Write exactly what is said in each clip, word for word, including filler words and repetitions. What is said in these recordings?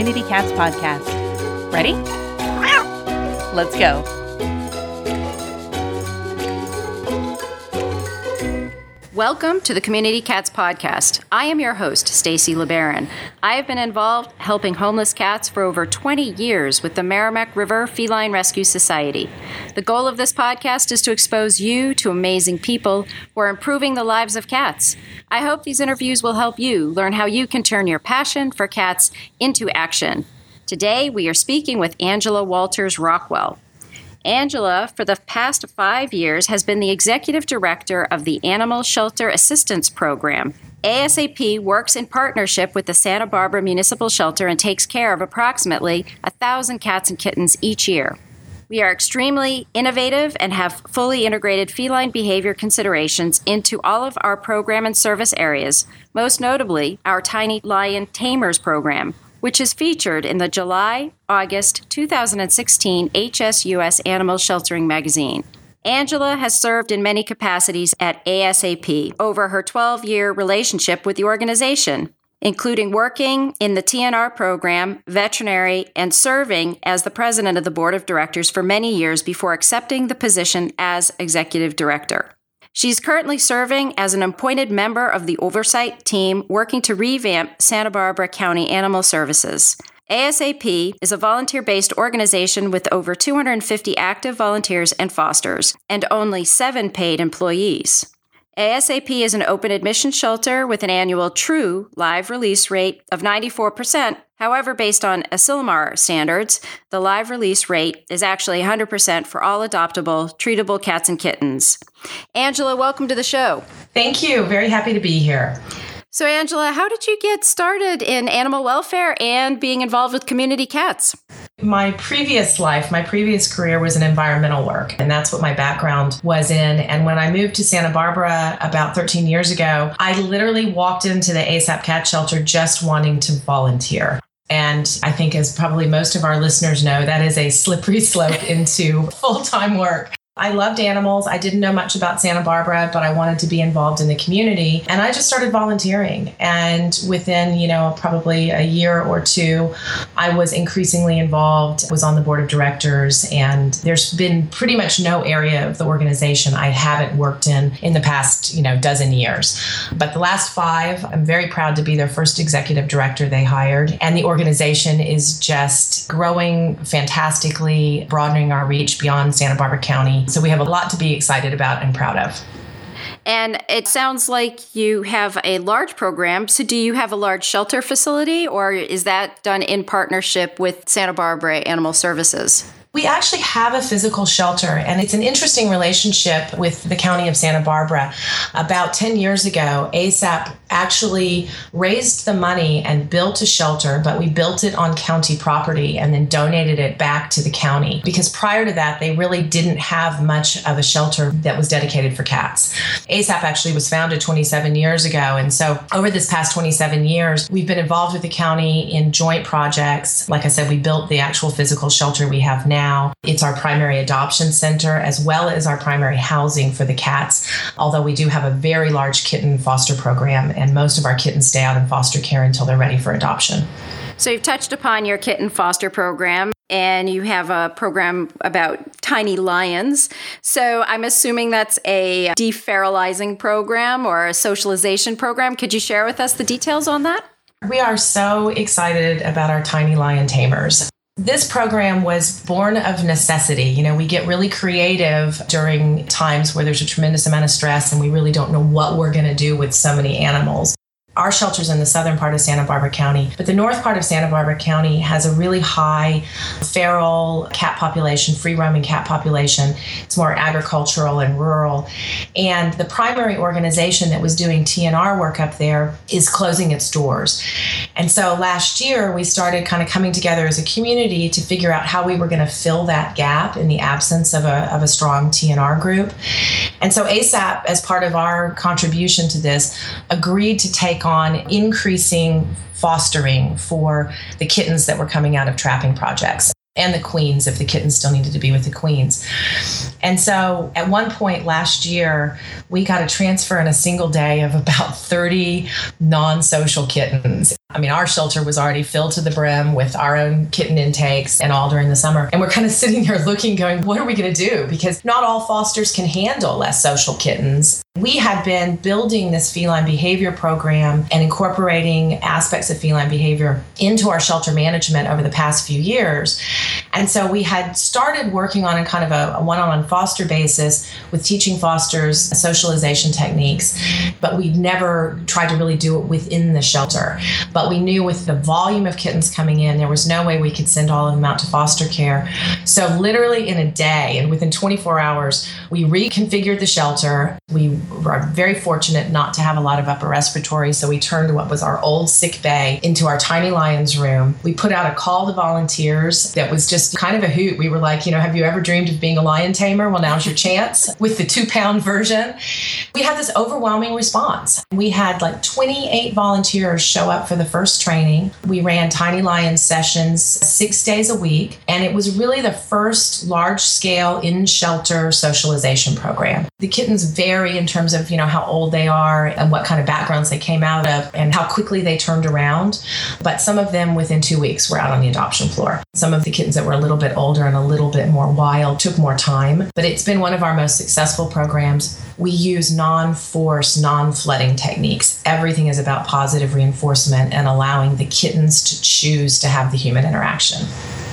Community Cats podcast. Ready? Let's go. Welcome to the Community Cats podcast. I am your host, Stacy LeBaron. I have been involved helping homeless cats for over twenty years with the Merrimack River Feline Rescue Society. The goal of this podcast is to expose you to amazing people who are improving the lives of cats. I hope these interviews will help you learn how you can turn your passion for cats into action. Today, we are speaking with Angela Walters Rockwell. Angela, for the past five years, has been the executive director of the Animal Shelter Assistance Program. A S A P works in partnership with the Santa Barbara Municipal Shelter and takes care of approximately one thousand cats and kittens each year. We are extremely innovative and have fully integrated feline behavior considerations into all of our program and service areas, most notably our Tiny Lion Tamers program, which is featured in the July-August two thousand sixteen H S U S Animal Sheltering magazine. Angela has served in many capacities at A S A P over her twelve-year relationship with the organization, including working in the T N R program, veterinary, and serving as the president of the board of directors for many years before accepting the position as executive director. She's currently serving as an appointed member of the oversight team working to revamp Santa Barbara County Animal Services. A S A P is a volunteer-based organization with over two hundred fifty active volunteers and fosters, and only seven paid employees. A S A P is an open admission shelter with an annual true live release rate of ninety-four percent. However, based on Asilomar standards, the live release rate is actually one hundred percent for all adoptable, treatable cats and kittens. Angela, welcome to the show. Thank you. Very happy to be here. So, Angela, how did you get started in animal welfare and being involved with community cats? My previous life, my previous career was in environmental work, and that's what my background was in. And when I moved to Santa Barbara about thirteen years ago, I literally walked into the A S A P Cat Shelter just wanting to volunteer. And I think, as probably most of our listeners know, that is a slippery slope into full-time work. I loved animals. I didn't know much about Santa Barbara, but I wanted to be involved in the community. And I just started volunteering. And within, you know, probably a year or two, I was increasingly involved, was on the board of directors. And there's been pretty much no area of the organization I haven't worked in in the past, you know, dozen years. But the last five, I'm very proud to be their first executive director they hired. And the organization is just growing fantastically, broadening our reach beyond Santa Barbara County. So we have a lot to be excited about and proud of. And it sounds like you have a large program. So do you have a large shelter facility, or is that done in partnership with Santa Barbara Animal Services? We actually have a physical shelter, and it's an interesting relationship with the County of Santa Barbara. About ten years ago, A S A P actually raised the money and built a shelter, but we built it on county property and then donated it back to the county, because prior to that, they really didn't have much of a shelter that was dedicated for cats. A S A P actually was founded twenty-seven years ago, and so over this past twenty-seven years, we've been involved with the county in joint projects. Like I said, we built the actual physical shelter we have now. Now. It's our primary adoption center as well as our primary housing for the cats, although we do have a very large kitten foster program, and most of our kittens stay out in foster care until they're ready for adoption. So you've touched upon your kitten foster program, and you have a program about tiny lions. So I'm assuming that's a deferalizing program or a socialization program. Could you share with us the details on that? We are so excited about our Tiny Lion Tamers. This program was born of necessity. You know, we get really creative during times where there's a tremendous amount of stress and we really don't know what we're going to do with so many animals. Our shelter's in the southern part of Santa Barbara County, but the north part of Santa Barbara County has a really high feral cat population, free-roaming cat population. It's more agricultural and rural. And the primary organization that was doing T N R work up there is closing its doors. And so last year, we started kind of coming together as a community to figure out how we were going to fill that gap in the absence of a, of a strong T N R group. And so A S A P, as part of our contribution to this, agreed to take on increasing fostering for the kittens that were coming out of trapping projects, and the queens if the kittens still needed to be with the queens. And so at one point last year, we got a transfer in a single day of about thirty non-social kittens. I mean, our shelter was already filled to the brim with our own kitten intakes and all during the summer. And we're kind of sitting there looking, going, what are we going to do? Because not all fosters can handle less social kittens. We had been building this feline behavior program and incorporating aspects of feline behavior into our shelter management over the past few years. And so we had started working on a kind of a, a one-on-one foster basis with teaching fosters socialization techniques, but we never tried to really do it within the shelter. But we knew with the volume of kittens coming in, there was no way we could send all of them out to foster care. So literally in a day and within twenty-four hours, we reconfigured the shelter. We were very fortunate not to have a lot of upper respiratory, so we turned what was our old sick bay into our Tiny Lions room. We put out a call to volunteers that was just kind of a hoot. We were like, you know, have you ever dreamed of being a lion tamer? Well, now's your chance with the two-pound version. We had this overwhelming response. We had like twenty-eight volunteers show up for the first training. We ran Tiny Lion sessions six days a week, and it was really the first large-scale in-shelter socialization program. The kittens vary in terms of, you know, how old they are and what kind of backgrounds they came out of and how quickly they turned around. But some of them within two weeks were out on the adoption floor. Some of the kittens that were a little bit older and a little bit more wild took more time. But it's been one of our most successful programs. We use non-force, non-flooding techniques. Everything is about positive reinforcement and allowing the kittens to choose to have the human interaction.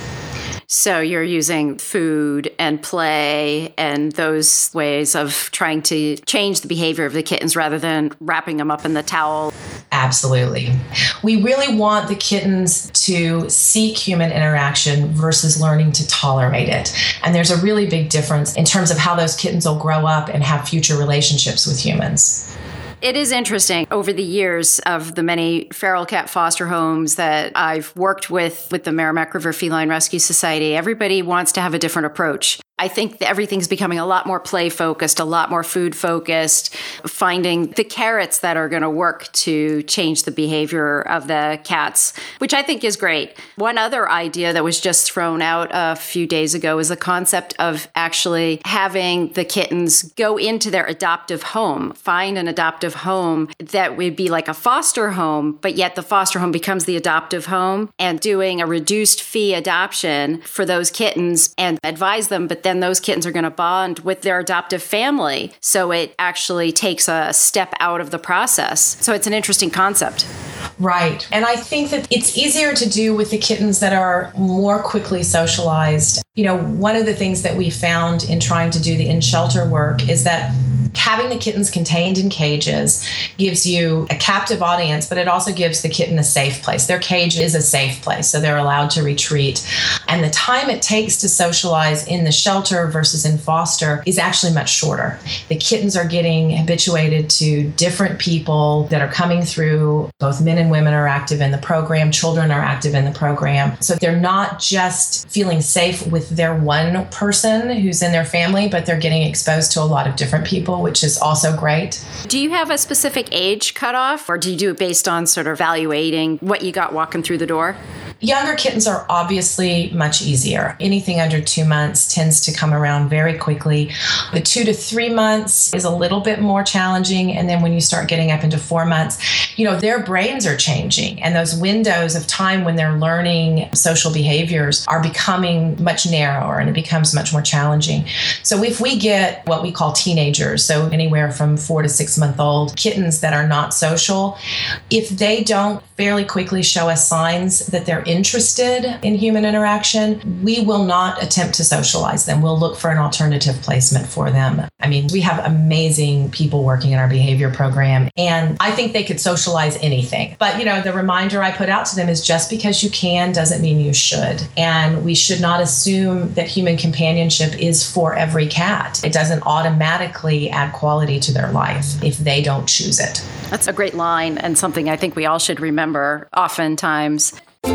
So you're using food and play and those ways of trying to change the behavior of the kittens rather than wrapping them up in the towel. Absolutely. We really want the kittens to seek human interaction versus learning to tolerate it. And there's a really big difference in terms of how those kittens will grow up and have future relationships with humans. It is interesting. Over the years of the many feral cat foster homes that I've worked with, with the Merrimack River Feline Rescue Society, everybody wants to have a different approach. I think that everything's becoming a lot more play-focused, a lot more food-focused, finding the carrots that are going to work to change the behavior of the cats, which I think is great. One other idea that was just thrown out a few days ago is the concept of actually having the kittens go into their adoptive home, find an adoptive home that would be like a foster home, but yet the foster home becomes the adoptive home, and doing a reduced fee adoption for those kittens and advise them, but then those kittens are going to bond with their adoptive family. So it actually takes a step out of the process. So it's an interesting concept. Right. And I think that it's easier to do with the kittens that are more quickly socialized. You know, one of the things that we found in trying to do the in-shelter work is that having the kittens contained in cages gives you a captive audience, but it also gives the kitten a safe place. Their cage is a safe place, so they're allowed to retreat. And the time it takes to socialize in the shelter versus in foster is actually much shorter. The kittens are getting habituated to different people that are coming through. Both men and women are active in the program. Children are active in the program. So they're not just feeling safe with their one person who's in their family, but they're getting exposed to a lot of different people, which is also great. Do you have a specific age cutoff, or do you do it based on sort of evaluating what you got walking through the door? Younger kittens are obviously much easier. Anything under two months tends to come around very quickly. The two to three months is a little bit more challenging. And then when you start getting up into four months, you know, their brains are changing. And those windows of time when they're learning social behaviors are becoming much narrower, and it becomes much more challenging. So if we get what we call teenagers, so anywhere from four to six month old kittens that are not social, if they don't fairly quickly show us signs that they're interested in human interaction, we will not attempt to socialize them. We'll look for an alternative placement for them. I mean, we have amazing people working in our behavior program, and I think they could socialize anything. But, you know, the reminder I put out to them is just because you can doesn't mean you should. And we should not assume that human companionship is for every cat. It doesn't automatically add quality to their life if they don't choose it. That's a great line, and something I think we all should remember oftentimes.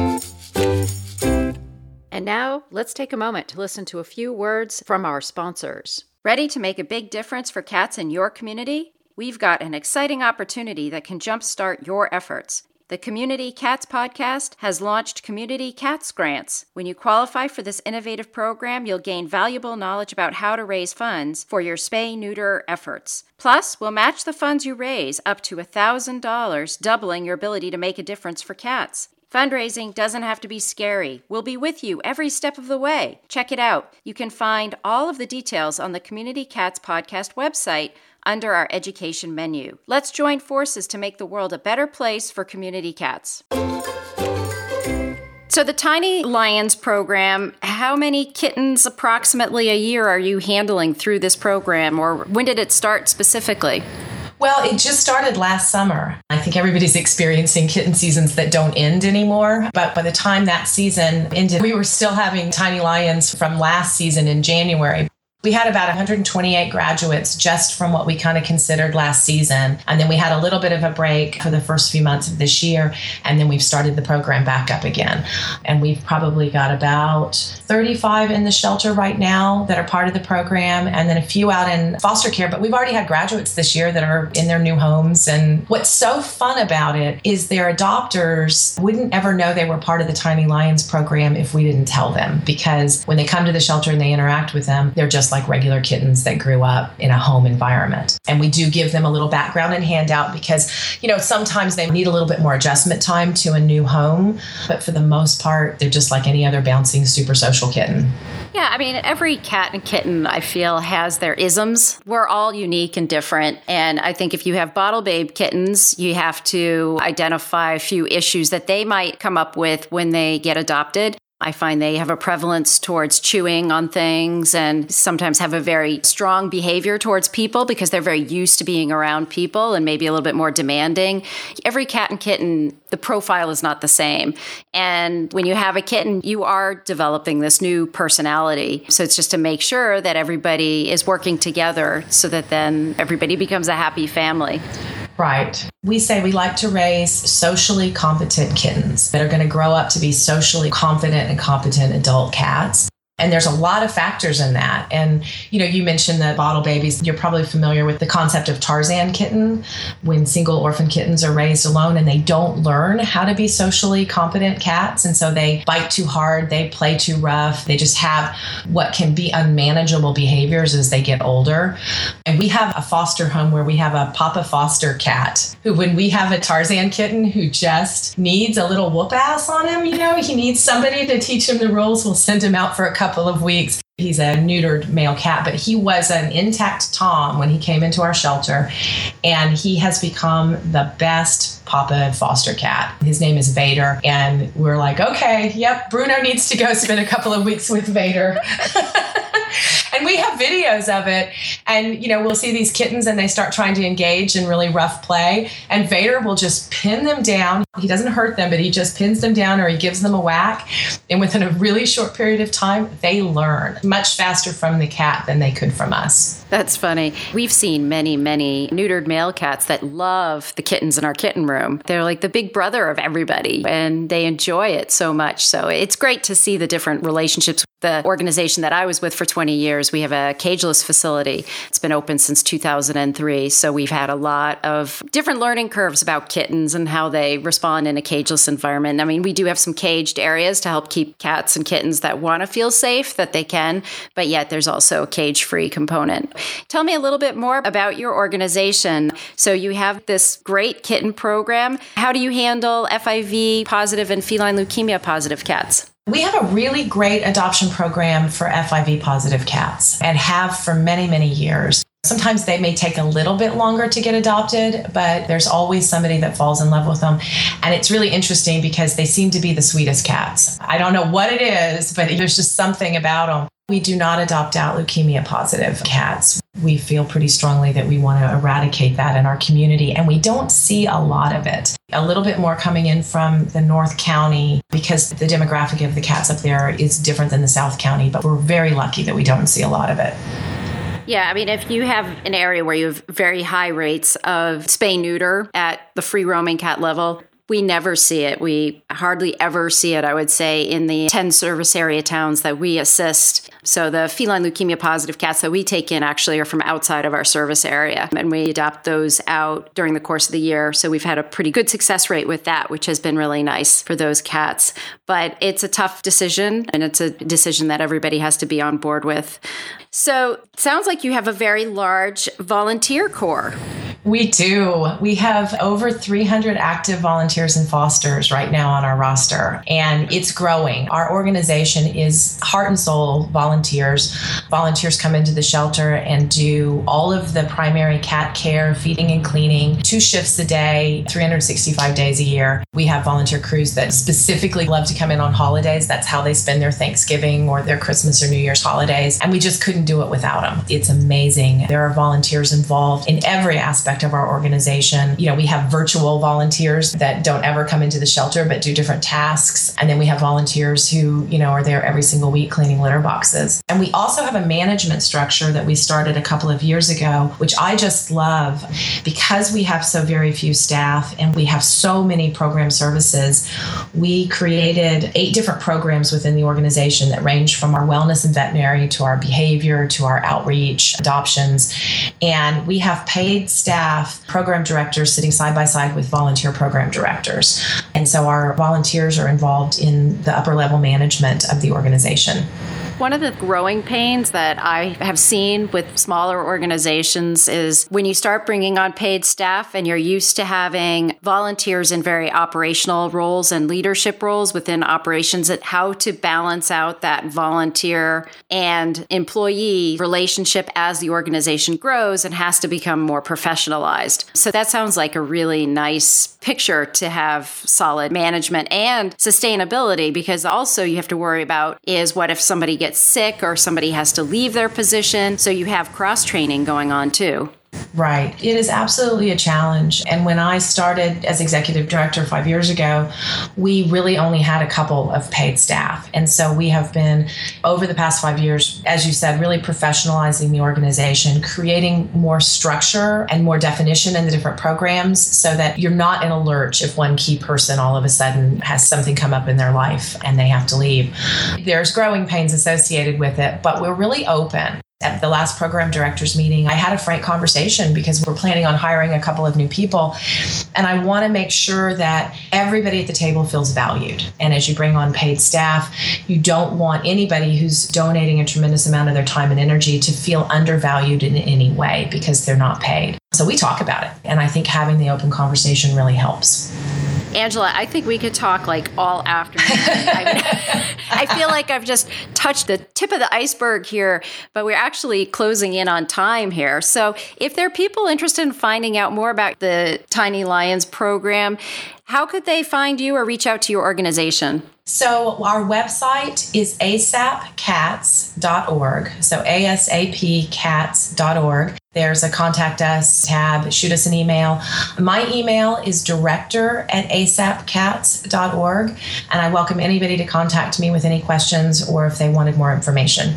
And now, let's take a moment to listen to a few words from our sponsors. Ready to make a big difference for cats in your community? We've got an exciting opportunity that can jumpstart your efforts. The Community Cats Podcast has launched Community Cats Grants. When you qualify for this innovative program, you'll gain valuable knowledge about how to raise funds for your spay-neuter efforts. Plus, we'll match the funds you raise up to one thousand dollars, doubling your ability to make a difference for cats. Fundraising doesn't have to be scary. We'll be with you every step of the way. Check it out. You can find all of the details on the Community Cats Podcast website under our education menu. Let's join forces to make the world a better place for community cats. So the Tiny Lions program, how many kittens approximately a year are you handling through this program, or when did it start specifically? Well, it just started last summer. I think everybody's experiencing kitten seasons that don't end anymore. But by the time that season ended, we were still having Tiny Lions from last season in January. We had about one hundred twenty-eight graduates just from what we kind of considered last season. And then we had a little bit of a break for the first few months of this year. And then we've started the program back up again. And we've probably got about thirty-five in the shelter right now that are part of the program, and then a few out in foster care. But we've already had graduates this year that are in their new homes. And what's so fun about it is their adopters wouldn't ever know they were part of the Tiny Lions program if we didn't tell them. Because when they come to the shelter and they interact with them, they're just like regular kittens that grew up in a home environment. And we do give them a little background and handout because, you know, sometimes they need a little bit more adjustment time to a new home. But for the most part, they're just like any other bouncing, super social kitten. Yeah, I mean, every cat and kitten, I feel, has their isms. We're all unique and different. And I think if you have bottle babe kittens, you have to identify a few issues that they might come up with when they get adopted. I find they have a prevalence towards chewing on things and sometimes have a very strong behavior towards people because they're very used to being around people and maybe a little bit more demanding. Every cat and kitten, the profile is not the same. And when you have a kitten, you are developing this new personality. So it's just to make sure that everybody is working together so that then everybody becomes a happy family. Right. We say we like to raise socially competent kittens that are going to grow up to be socially confident and competent adult cats. And there's a lot of factors in that. And, you know, you mentioned the bottle babies. You're probably familiar with the concept of Tarzan kitten, when single orphan kittens are raised alone and they don't learn how to be socially competent cats. And so they bite too hard, they play too rough, they just have what can be unmanageable behaviors as they get older. And we have a foster home where we have a Papa Foster cat who, when we have a Tarzan kitten who just needs a little whoop ass on him, you know, he needs somebody to teach him the rules, we'll send him out for a couple couple of weeks. He's a neutered male cat, but he was an intact Tom when he came into our shelter, and he has become the best Papa foster cat. His name is Vader, and we're like, okay, yep, Bruno needs to go spend a couple of weeks with Vader. And we have videos of it. And, you know, we'll see these kittens and they start trying to engage in really rough play. And Vader will just pin them down. He doesn't hurt them, but he just pins them down or he gives them a whack. And within a really short period of time, they learn much faster from the cat than they could from us. That's funny. We've seen many, many neutered male cats that love the kittens in our kitten room. They're like the big brother of everybody, and they enjoy it so much. So it's great to see the different relationships. The organization that I was with for twenty years, we have a cageless facility. It's been open since two thousand three. So we've had a lot of different learning curves about kittens and how they respond in a cageless environment. I mean, we do have some caged areas to help keep cats and kittens that want to feel safe, that they can, but yet there's also a cage-free component. Tell me a little bit more about your organization. So you have this great kitten program. How do you handle F I V positive and feline leukemia positive cats? We have a really great adoption program for F I V positive cats and have for many, many years. Sometimes they may take a little bit longer to get adopted, but there's always somebody that falls in love with them. And it's really interesting because they seem to be the sweetest cats. I don't know what it is, but there's just something about them. We do not adopt out leukemia positive cats. We feel pretty strongly that we want to eradicate that in our community, and we don't see a lot of it. A little bit more coming in from the North County because the demographic of the cats up there is different than the South County, but we're very lucky that we don't see a lot of it. Yeah, I mean, if you have an area where you have very high rates of spay-neuter at the free roaming cat level, We never see it. We hardly ever see it, I would say, in the ten service area towns that we assist. So the feline leukemia positive cats that we take in actually are from outside of our service area. And we adopt those out during the course of the year. So we've had a pretty good success rate with that, which has been really nice for those cats. But it's a tough decision, and it's a decision that everybody has to be on board with. So it sounds like you have a very large volunteer corps. We do. We have over three hundred active volunteers and fosters right now on our roster, and it's growing. Our organization is heart and soul volunteers. Volunteers come into the shelter and do all of the primary cat care, feeding and cleaning, two shifts a day, three hundred sixty-five days a year. We have volunteer crews that specifically love to come in on holidays. That's how they spend their Thanksgiving or their Christmas or New Year's holidays, and we just couldn't do it without them. It's amazing. There are volunteers involved in every aspect of our organization. You know, we have virtual volunteers that don't ever come into the shelter but do different tasks. And then we have volunteers who, you know, are there every single week cleaning litter boxes. And we also have a management structure that we started a couple of years ago, which I just love because we have so very few staff and we have so many program services. We created eight different programs within the organization that range from our wellness and veterinary to our behavior to our outreach, adoptions. And we have paid staff program directors sitting side by side with volunteer program directors. And so our volunteers are involved in the upper level management of the organization. One of the growing pains that I have seen with smaller organizations is when you start bringing on paid staff and you're used to having volunteers in very operational roles and leadership roles within operations, at how to balance out that volunteer and employee relationship as the organization grows and has to become more professionalized. So that sounds like a really nice picture to have solid management and sustainability, because also you have to worry about is what if somebody gets sick or somebody has to leave their position. So you have cross-training going on too. Right. It is absolutely a challenge. And when I started as executive director five years ago, we really only had a couple of paid staff. And so we have been, over the past five years, as you said, really professionalizing the organization, creating more structure and more definition in the different programs so that you're not in a lurch if one key person all of a sudden has something come up in their life and they have to leave. There's growing pains associated with it, but we're really open. At the last program directors meeting, I had a frank conversation because we're planning on hiring a couple of new people. And I want to make sure that everybody at the table feels valued. And as you bring on paid staff, you don't want anybody who's donating a tremendous amount of their time and energy to feel undervalued in any way because they're not paid. So we talk about it. And I think having the open conversation really helps. Angela, I think we could talk like all afternoon. I mean, I feel like I've just touched the tip of the iceberg here, but we're actually closing in on time here. So if there are people interested in finding out more about the Tiny Lions program, how could they find you or reach out to your organization? So our website is A S A P cats dot org. So A S A P cats dot org. There's a contact us tab, shoot us an email. My email is director at A S A P cats dot org. And I welcome anybody to contact me with any questions or if they wanted more information.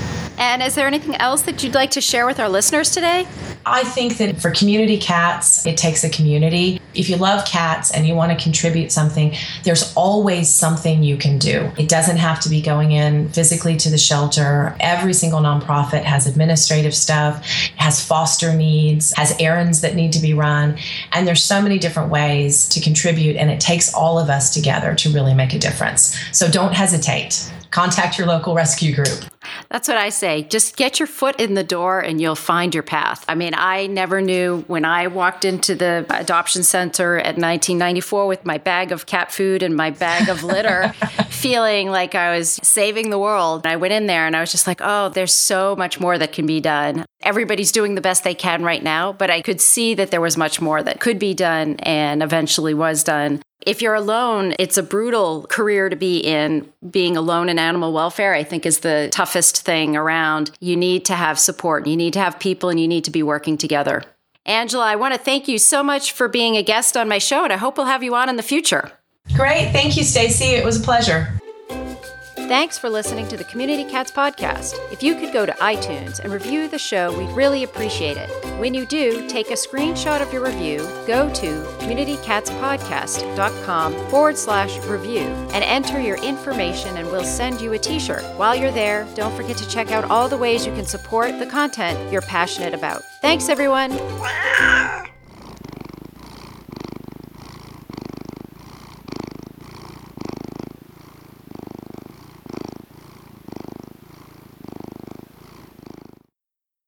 And is there anything else that you'd like to share with our listeners today? I think that for community cats, it takes a community. If you love cats and you want to contribute something, there's always something you can do. It doesn't have to be going in physically to the shelter. Every single nonprofit has administrative stuff, has foster needs, has errands that need to be run. And there's so many different ways to contribute, and it takes all of us together to really make a difference. So don't hesitate. Contact your local rescue group. That's what I say. Just get your foot in the door and you'll find your path. I mean, I never knew when I walked into the adoption center at nineteen ninety-four with my bag of cat food and my bag of litter, feeling like I was saving the world. And I went in there and I was just like, oh, there's so much more that can be done. Everybody's doing the best they can right now, but I could see that there was much more that could be done and eventually was done. If you're alone, it's a brutal career to be in. Being alone in animal welfare, I think, is the toughest thing around. You need to have support. You need to have people, and you need to be working together. Angela, I want to thank you so much for being a guest on my show, and I hope we'll have you on in the future. Great. Thank you, Stacy. It was a pleasure. Thanks for listening to the Community Cats Podcast. If you could go to iTunes and review the show, we'd really appreciate it. When you do, take a screenshot of your review, go to communitycatspodcast.com forward slash review and enter your information and we'll send you a t-shirt. While you're there, don't forget to check out all the ways you can support the content you're passionate about. Thanks, everyone.